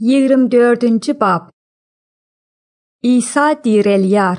24. bab. İsa direlyar.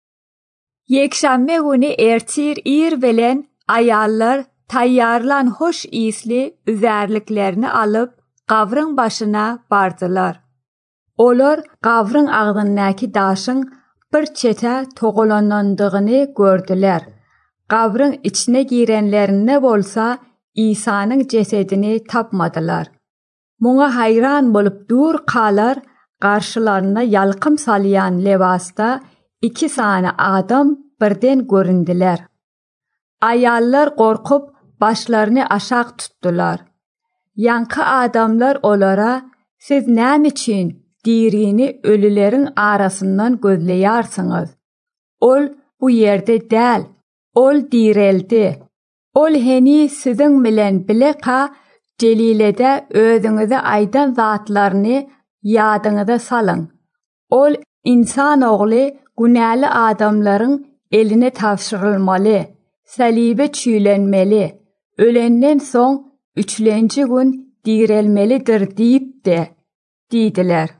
Yekşanbe günü ertir bilen ayallar tayyarlan hoş isli üzerliklerini alıp qavrın başına bardılar. Olar qavrın ağzındaki daşın bir çete toğulanandığını gördüler. Qavrın içine girenlerine bolsa İsa'nın cesedini tapmadılar. Muna hayran bolup dur qalar, qarşılarına yalqım salayan levasta 2 tane adam birden göründüler. Ayallar korkup başlarını aşağı tuttular. Yankı adamlar olara, siz nem için dirini ölülerin arasından gözleyarsınız? Ol bu yerde del, ol direldi. Ol heni sizin bilen bileka, Celilede özünüze aydan zatlarını yadınıza salın. Ol insan oğlu günahlı adamların eline tavşırılmalı, salibe çiğlenmeli, ölenden son 3. gün direlmelidir deyip de dediler.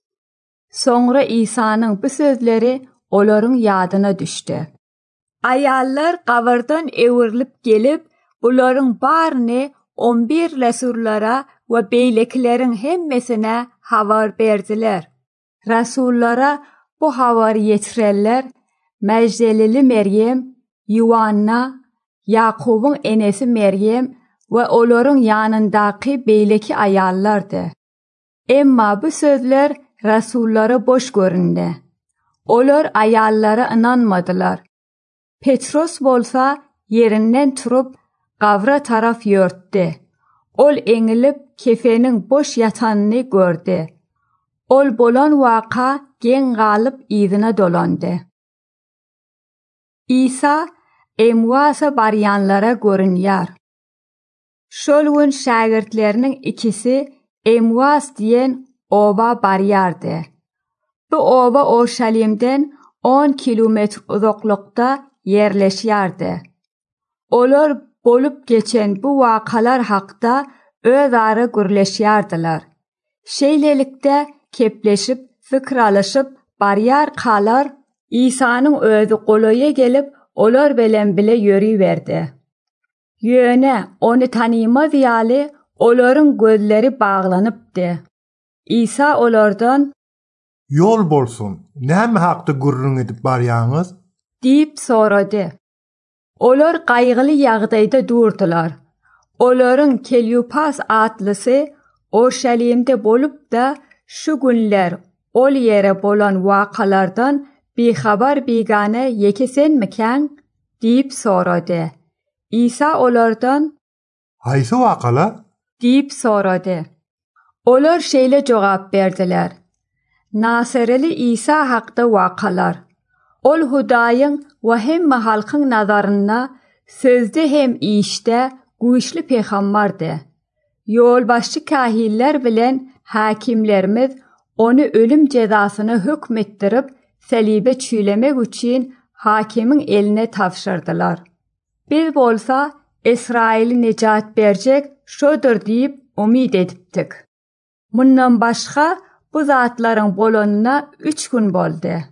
Sonra İsa'nın bu sözleri onların yadına düştü. Ayallar qavrdan evirilip gelip bunların barını 11 Resullara ve beyliklerin hemmesine havar verdiler. Resullara bu havar yetirenler Mecdelili Meryem, Yuvanna, Yakub'un enesi Meryem ve onların yanındaki beyleki ayallardı. Emma bu sözler Resullara boş göründü. Onlar ayallara inanmadılar. Petros bolsa yerinden turup qavra taraf yörttü. Ol eğilip kefenin boş yatanını gördü. Ol bolan vaka gen qalıp izine dolandı. İsa emvasa baryanlara görünyar. Şol gün şagirtlerinin ikisi Emvas diyen oba baryardı. Bu oba Orşalim'den 10 kilometre uzaklıkta yerleşyardı. Olar bolup geçen bu vakalar haqda özara gürleşyardılar. Şeylelikte kepleşip, fikralışıp, baryar qalar, İsa'nın özü qoloya gelip, olar bilen bile yürüyverdi. Yöne onu tanıyma diyali, oların gözleri bağlanıptı. İsa olardan, "Yol bolsun, näme haqda gurrun edip barýaňyz?" deyip soradı. Olar qaygılı yağdayda durdular. Oların Kelyopas atlısı Orşalim'de bolup da şu günler ol yere bolan vakalardan bixabar bigane yekesen miken deyip soradı. İsa olardan "Haýsy wakalar?" deyip soradı. Olar şeýle jogap berdiler. Nasirli İsa haqda vakalar. Ol Hudaýyň we hemme halkyň nazarynda sözde hem işte güýçli peýgamberdi. Ýolbaşçy kahiller bilen hakimlerimiz onu ölüm cezasyna hükmetdirip salibe çiğlemek üçin hakimin eline tavşyrdylar. Biz bolsa İsrail'i necat berjek şodur diýip umid edipdik. Mundan başga bu zatlaryň bolanına 3 gün boldy.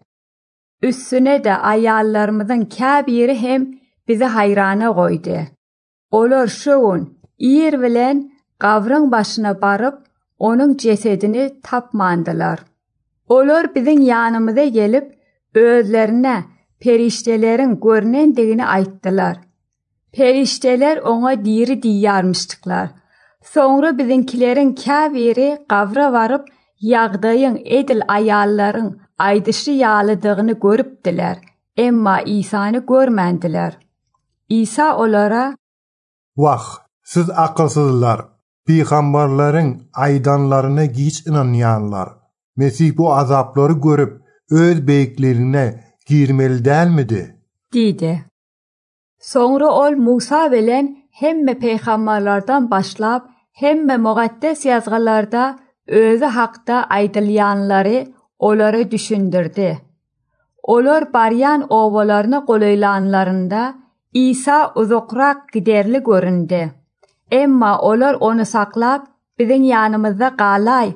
Üstüne de ayallarımızın käbiri hem bizi hayrana goýdy. Olar şu gün ir bilen qavrın başına barıp onun cesedini tapmandylar. Olar bizim yanımıza gelip özlerine periştelerin görnendigini aýtdylar. Perişteler ona diri diýýarmışdyklar. Sonra bizimkilerin käbiri qavra varıp ýagdaýyň edil ayalların aydyşy ýalydygyny görüpdiler. Emma İsa'ny görmendiler. İsa olara, "Wah, siz akylsyzlar, peýgamberleriň aýdanlaryna hiç inanýanlar. Mesih bu azaplary görüp öz beýiklerine girmeli dälmidi?" dedi. Sonra ol Musa bilen hemme peýgamberlerden başlap hemme mugaddes ýazgylarda özü haqda aýdylýanlary olara düşündirdi. Olar baryan owalarına golaylanlarında İsa uzakrak giderli göründü. Emma olar onu saklap, bizim yanımızda qalay,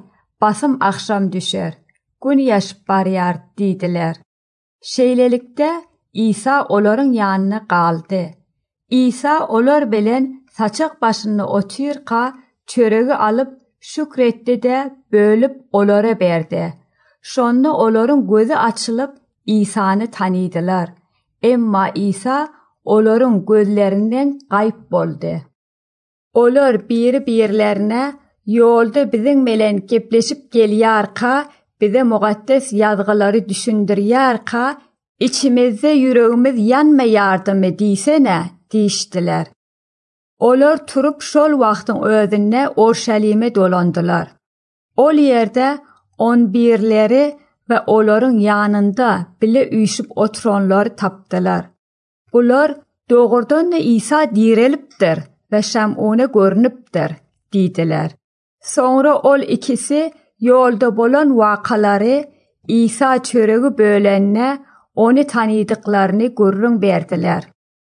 basım akşam düşer, gün yaşıp barıyar dediler. Şeylelikte İsa onların yanına kaldı. İsa olar bilen saçak başını oturka çöreği alıp şükretti de bölüp olara berdi. Şonda onların gözü açılıp İsa'nı tanıdılar. Emma İsa onların gözlerinden kayıp boldu. Olar bir-birlerine yolda bizim bilen gepleşip geliyarka, bize mukaddes yazgıları düşündürüyarka, içimizde yüreğimiz yanmayardı mı diysene, deyiştiler. Olar turup şol vaktin özünne Orşalim'e dolandılar. Ol yerde 11'leri ve onların yanında bile uyuşup oturanları taptılar. Bular doğrudan da İsa dirilipdir ve Şam'una görünüpdir, dediler. Sonra ol ikisi yolda bolan vakaları İsa çöreği bölenne onu tanıdıklarını görün verdiler.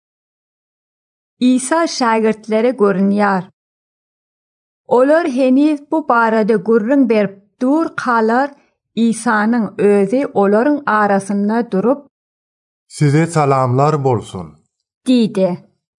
İsa şagirdlere görünüyor. Olar henüz bu barada görün verip dur kalar, İsa'nın özü onların arasında durup "Size salamlar bolsun" dedi.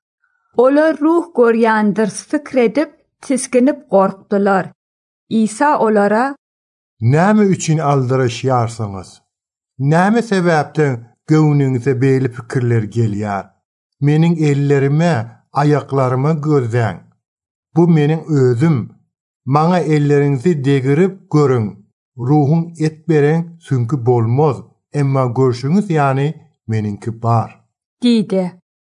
Olar ruh göryandır fikredip tiskinip korktular. İsa onlara "Näme üçün aldırışyarsınız? Näme sebäpden göwnüňize beýle pikirler gelýär? Meniň ellerime, ayaklarıma gözden. Bu meniň özüm. Maňa elleriňizi degirip görüň. Ruhun et beren sünkü bolmaz. Emma görşüňiz ýani meninki bar" dedi.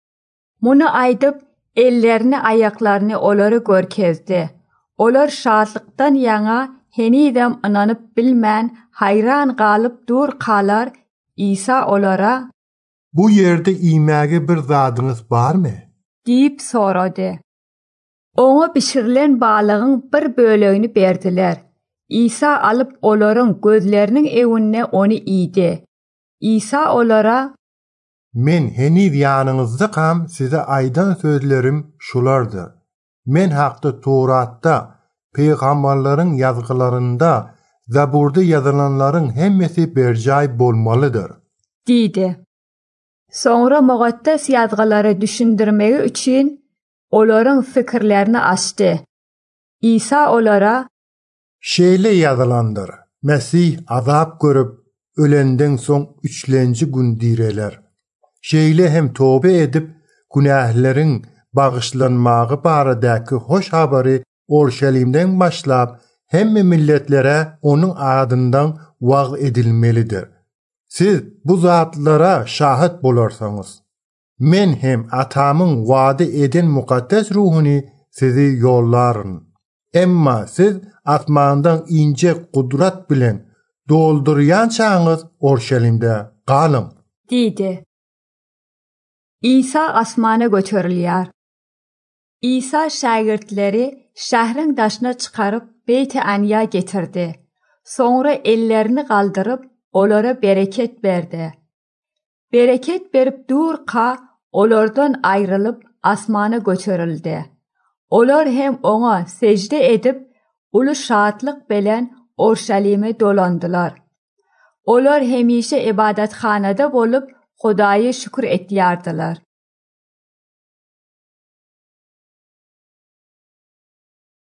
Bunu aydıp ellerini ayaklarını oları görkezdi. Olar şadlıktan yana henidem inanıp bilmän hayran kalıp dur kalar. İsa olara "Bu yerde imäge bir zadyňyz barmy?" deyip soradı. Ona pişirilen balığın bir böleğini berdiler. İsa alıp onların gözlerinin evine onu iydi. İsa onlara "Men henüz ýanyňyzda kam size aýdan sözlerim şulardyr. Men hakda Toratda, peýgamberleriň ýazgylarynda, Zaburda ýazylanlaryň hemmesi berjaý bolmalydyr" dedi. Sonra mukaddes yazgıları düşündürmegi üçün onların fikirlerini açtı. İsa onlara "Şeýle ýazylandyr. Mesih azap görüp ölenden soň 3-lenji gün direler. Şeýle hem tobe edip günähleriň bagyşlanmagy baradaky hoş habary Orşalimden başlap hemme milletlere onun adından wag edilmelidir. Siz bu zatlara şahit bolarsanız, men hem atamın wada eden mukaddes ruhuny sizi yollaryn. Emma siz atmandan ince kudrat bilen dolduryan çağınız Orşalimde kalın" dedi. İsa asmana götürülýär. İsa şagirdleri şähriň daşına çıkarıp Beyt-i Anya getirdi. Sonra ellerini kaldırıp olara bereket berdi. Bereket berip durka olardan ayrılıp asmana götürüldü. Olar hem ona secde edip ulu şadlyk bilen Orşalim'e dolandılar. Olar hemişe ibadethanada bolup Hudaýa şükür etýärdiler.